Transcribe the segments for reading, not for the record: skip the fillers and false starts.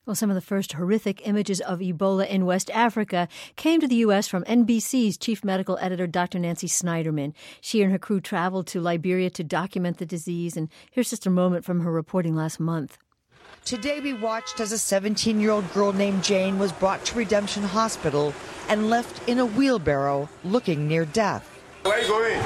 Well, some of the first horrific images of Ebola in West Africa came to the U.S. from NBC's chief medical editor, Dr. Nancy Snyderman. She and her crew traveled to Liberia to document the disease, and here's just a moment from her reporting last month. Today we watched as a 17-year-old girl named Jane was brought to Redemption Hospital and left in a wheelbarrow looking near death. Where are you going?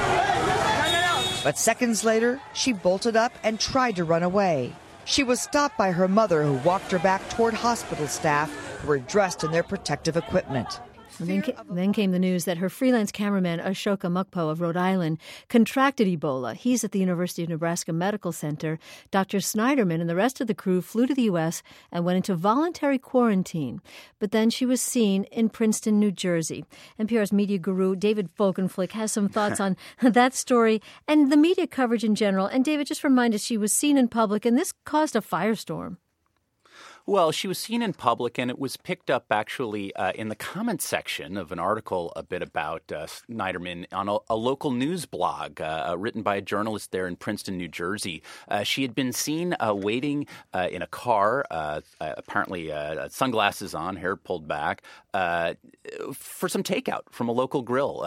But seconds later, she bolted up and tried to run away. She was stopped by her mother, who walked her back toward hospital staff who were dressed in their protective equipment. Then came the news that her freelance cameraman, Ashoka Mukpo of Rhode Island, contracted Ebola. He's at the University of Nebraska Medical Center. Dr. Snyderman and the rest of the crew flew to the U.S. and went into voluntary quarantine. But then she was seen in Princeton, New Jersey. NPR's media guru, David Folkenflik, has some thoughts on that story and the media coverage in general. And David, just remind us, she was seen in public, and this caused a firestorm. Well, she was seen in public, and it was picked up actually in the comments section of an article a bit about Snyderman on a local news blog written by a journalist there in Princeton, New Jersey. She had been seen waiting in a car, apparently sunglasses on, hair pulled back, for some takeout from a local grill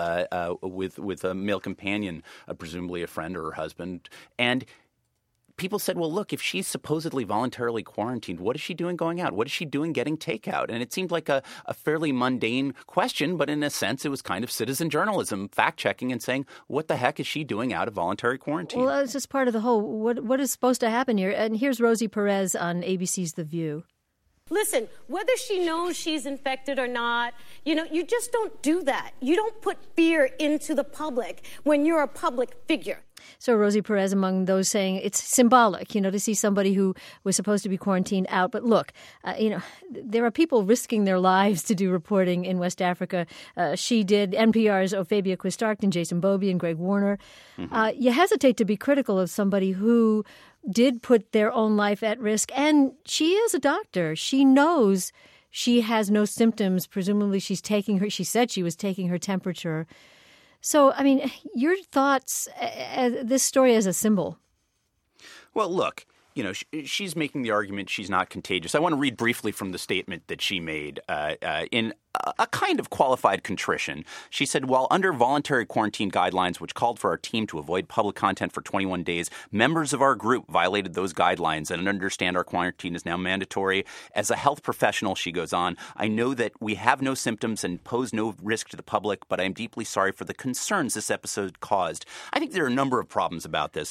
with a male companion, presumably a friend or her husband. And people said, well, look, if she's supposedly voluntarily quarantined, what is she doing going out? What is she doing getting takeout? And it seemed like a fairly mundane question, but in a sense, it was kind of citizen journalism, fact-checking and saying, what the heck is she doing out of voluntary quarantine? Well, it's just part of the whole, what is supposed to happen here? And here's Rosie Perez on ABC's The View. Listen, whether she knows she's infected or not, you just don't do that. You don't put fear into the public when you're a public figure. So Rosie Perez among those saying it's symbolic, to see somebody who was supposed to be quarantined out. But look, there are people risking their lives to do reporting in West Africa. She did. NPR's Ophabia Quistarkton, Jason Bobie, and Greg Warner. Mm-hmm. You hesitate to be critical of somebody who did put their own life at risk. And she is a doctor. She knows she has no symptoms. Presumably she said she was taking her temperature. So, your thoughts, this story as a symbol? Well, look, she's making the argument she's not contagious. I want to read briefly from the statement that she made in a kind of qualified contrition. She said, while under voluntary quarantine guidelines, which called for our team to avoid public content for 21 days, members of our group violated those guidelines and understand our quarantine is now mandatory. As a health professional, she goes on, I know that we have no symptoms and pose no risk to the public, but I am deeply sorry for the concerns this episode caused. I think there are a number of problems about this.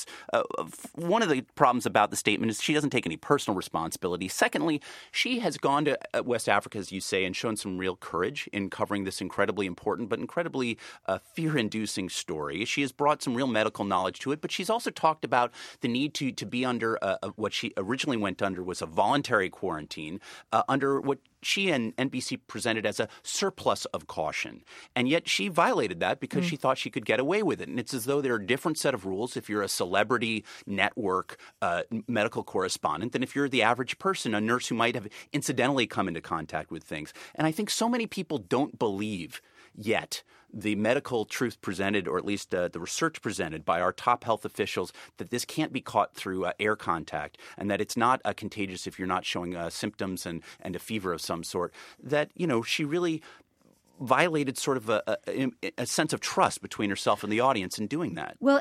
One of the problems about the statement is she doesn't take any personal responsibility. Secondly, she has gone to West Africa, as you say, and shown some real courage in covering this incredibly important but incredibly fear-inducing story. She has brought some real medical knowledge to it, but she's also talked about the need to be under what she originally went under was a voluntary quarantine under what she and NBC presented as a surplus of caution. And yet she violated that because she thought she could get away with it. And it's as though there are a different set of rules if you're a celebrity network medical correspondent than if you're the average person, a nurse who might have incidentally come into contact with things. And I think so many people don't believe yet the medical truth presented, or at least the research presented by our top health officials, that this can't be caught through air contact and that it's not contagious if you're not showing symptoms and a fever of some sort, that, she really violated sort of a sense of trust between herself and the audience in doing that. Well,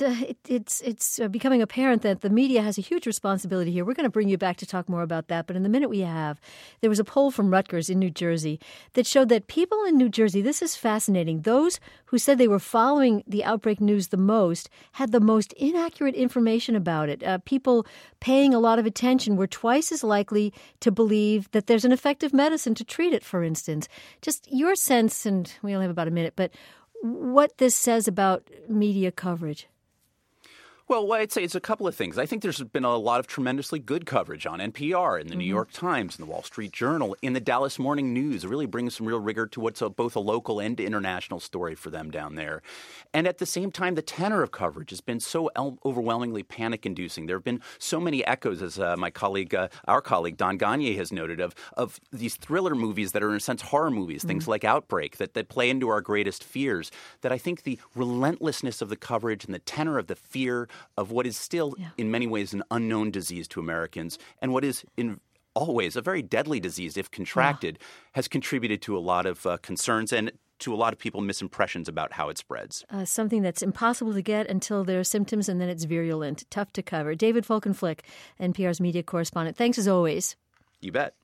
it's becoming apparent that the media has a huge responsibility here. We're going to bring you back to talk more about that. But in the minute we have, there was a poll from Rutgers in New Jersey that showed that people in New Jersey, this is fascinating, those who said they were following the outbreak news the most had the most inaccurate information about it. People paying a lot of attention were twice as likely to believe that there's an effective medicine to treat it, for instance. Just your sense, and we only have about a minute, but what this says about media coverage. Well, I'd say it's a couple of things. I think there's been a lot of tremendously good coverage on NPR, in the New York Times, in the Wall Street Journal, in the Dallas Morning News. It really brings some real rigor to what's both a local and international story for them down there. And at the same time, the tenor of coverage has been so overwhelmingly panic-inducing. There have been so many echoes, as our colleague Don Gagne has noted, of these thriller movies that are in a sense horror movies, things like Outbreak, that play into our greatest fears, that I think the relentlessness of the coverage and the tenor of the fear of what is still in many ways an unknown disease to Americans and what is in always a very deadly disease if contracted, has contributed to a lot of concerns and to a lot of people misimpressions about how it spreads. Something that's impossible to get until there are symptoms, and then it's virulent. Tough to cover. David Folkenflik, NPR's media correspondent. Thanks as always. You bet.